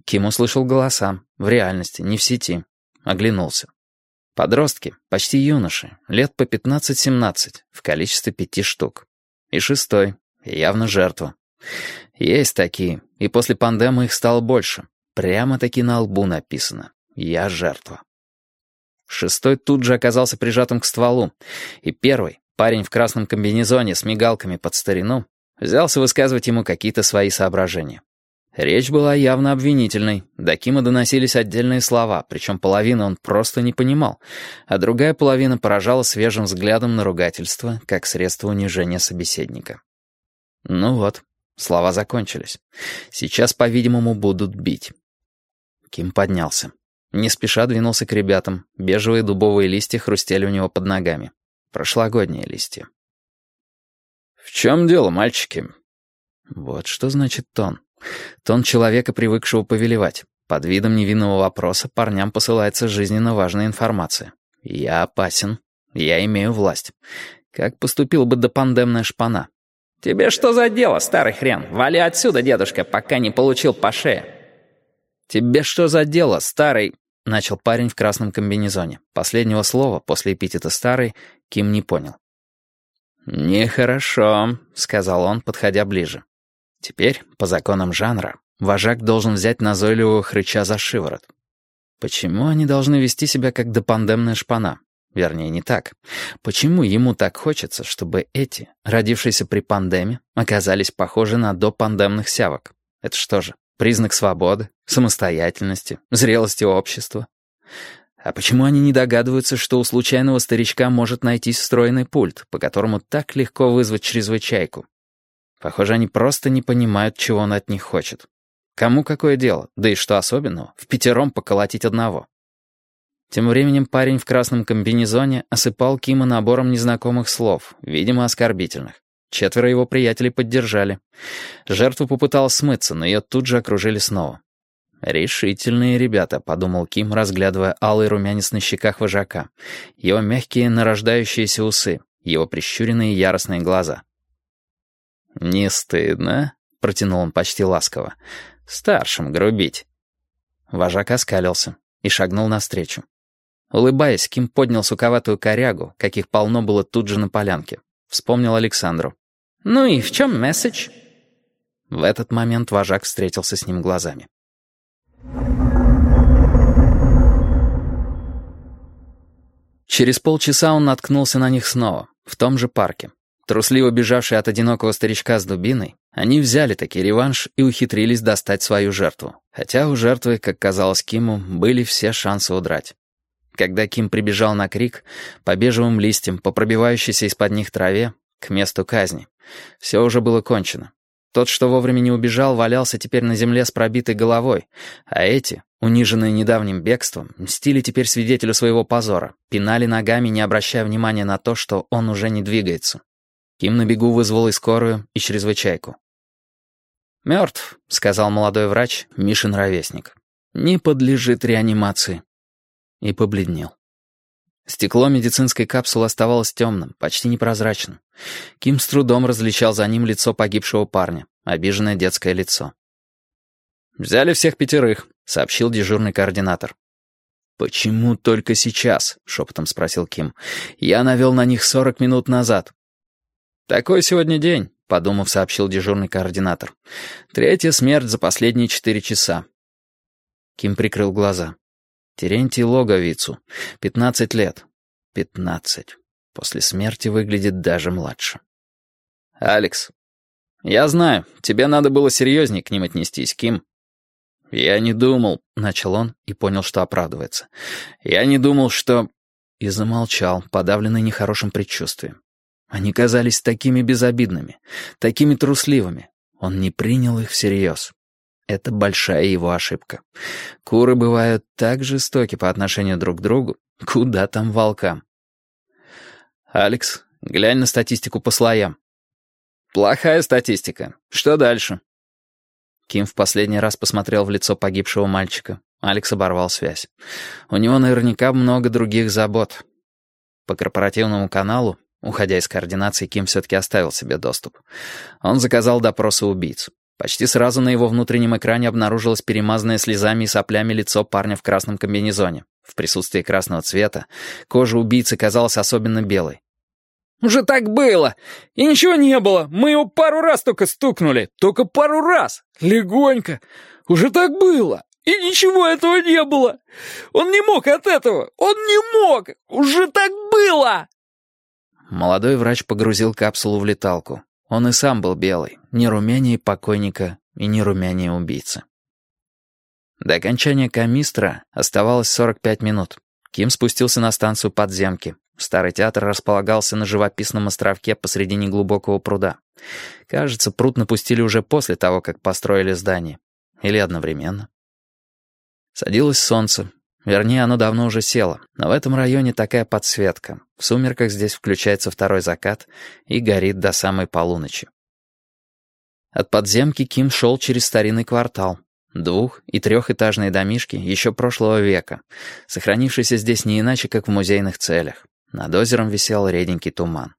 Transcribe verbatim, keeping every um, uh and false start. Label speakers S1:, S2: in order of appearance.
S1: Ким услышал голоса. В реальности, не в сети. Оглянулся. Подростки, почти юноши, лет по пятнадцать-семнадцать, в количестве пяти штук. И шестой, явно жертва. Есть такие, и после пандемы их стало больше. Прямо-таки на лбу написано «Я жертва». Шестой тут же оказался прижатым к стволу, и первый, парень в красном комбинезоне с мигалками под старину, взялся высказывать ему какие-то свои соображения. Речь была явно обвинительной, до Кима доносились отдельные слова, причем половину он просто не понимал, а другая половина поражала свежим взглядом на ругательство, как средство унижения собеседника. Ну вот, слова закончились. Сейчас, по-видимому, будут бить. Ким поднялся. Не спеша двинулся к ребятам. Бежевые дубовые листья хрустели у него под ногами. Прошлогодние листья. «В чем дело, мальчики?» Вот что значит тон. Тон человека, привыкшего повелевать. Под видом невинного вопроса парням посылается жизненно важная информация. Я опасен. Я имею власть. Как поступила бы допандемная шпана?
S2: «Тебе что за дело, старый хрен? Вали отсюда, дедушка, пока не получил по шее».
S1: «Тебе что за дело, старый?» — начал парень в красном комбинезоне. Последнего слова после эпитета «старый» Ким не понял. «Нехорошо», — сказал он, подходя ближе. Теперь, по законам жанра, вожак должен взять назойливого хрыча за шиворот. Почему они должны вести себя как допандемная шпана? Вернее, не так. Почему ему так хочется, чтобы эти, родившиеся при пандемии, оказались похожи на допандемных сявок? Это что же, признак свободы, самостоятельности, зрелости общества? А почему они не догадываются, что у случайного старичка может найтись встроенный пульт, по которому так легко вызвать чрезвычайку? Похоже, они просто не понимают, чего он от них хочет. Кому какое дело, да и что особенного, впятером поколотить одного? Тем временем парень в красном комбинезоне осыпал Кима набором незнакомых слов, видимо, оскорбительных. Четверо его приятелей поддержали. Жертва попыталась смыться, но ее тут же окружили снова. «Решительные ребята», — подумал Ким, разглядывая алый румянец на щеках вожака, его мягкие нарождающиеся усы, его прищуренные яростные глаза. «Не стыдно?» — протянул он почти ласково. «Старшим грубить». Вожак оскалился и шагнул навстречу. Улыбаясь, Ким поднял суковатую корягу, каких полно было тут же на полянке. Вспомнил Александру.
S2: «Ну и в чем месседж?»
S1: В этот момент вожак встретился с ним глазами. Через полчаса он наткнулся на них снова, в том же парке. Трусливо бежавшие от одинокого старичка с дубиной, они взяли таки реванш и ухитрились достать свою жертву. Хотя у жертвы, как казалось Киму, были все шансы удрать. Когда Ким прибежал на крик, по бежевым листьям, по пробивающейся из-под них траве, к месту казни, все уже было кончено. Тот, что вовремя не убежал, валялся теперь на земле с пробитой головой, а эти, униженные недавним бегством, мстили теперь свидетелю своего позора, пинали ногами, не обращая внимания на то, что он уже не двигается. Ким на бегу вызвал и скорую, и чрезвычайку. «Мертв», — сказал молодой врач, Мишин ровесник. «Не подлежит реанимации». И побледнел. Стекло медицинской капсулы оставалось темным, почти непрозрачным. Ким с трудом различал за ним лицо погибшего парня, обиженное детское лицо. «Взяли всех пятерых», — сообщил дежурный координатор. «Почему только сейчас?» — шепотом спросил Ким. «Я навел на них сорок минут назад». «Такой сегодня день», — подумав, сообщил дежурный координатор. «Третья смерть за последние четыре часа». Ким прикрыл глаза. Терентий Логовицу. Пятнадцать лет. Пятнадцать. После смерти выглядит даже младше. «Алекс, я знаю, тебе надо было серьезнее к ним отнестись, Ким». «Я не думал», — начал он и понял, что оправдывается. «Я не думал, что...» И замолчал, подавленный нехорошим предчувствием. Они казались такими безобидными, такими трусливыми. Он не принял их всерьез. Это большая его ошибка. Куры бывают так жестоки по отношению друг к другу, куда там волкам. «Алекс, глянь на статистику по слоям». «Плохая статистика. Что дальше?» Ким в последний раз посмотрел в лицо погибшего мальчика. Алекс оборвал связь. У него наверняка много других забот. По корпоративному каналу, уходя из координации, Ким все-таки оставил себе доступ. Он заказал допросы убийц. Почти сразу на его внутреннем экране обнаружилось перемазанное слезами и соплями лицо парня в красном комбинезоне. В присутствии красного цвета кожа убийцы казалась особенно белой.
S2: «Уже так было! И ничего не было! Мы его пару раз только стукнули! Только пару раз! Легонько! Уже так было! И ничего этого не было! Он не мог от этого! Он не мог! Уже так было!»
S1: Молодой врач погрузил капсулу в леталку. Он и сам был белый, не румянее покойника и не румянее убийцы. До окончания комистра оставалось сорок пять минут. Ким спустился на станцию подземки. Старый театр располагался на живописном островке посреди неглубокого пруда. Кажется, пруд напустили уже после того, как построили здание. Или одновременно. Садилось солнце. Вернее, оно давно уже село. Но в этом районе такая подсветка. В сумерках здесь включается второй закат и горит до самой полуночи. От подземки Ким шел через старинный квартал. Двух- и трехэтажные домишки еще прошлого века, сохранившиеся здесь не иначе, как в музейных целях. Над озером висел реденький туман.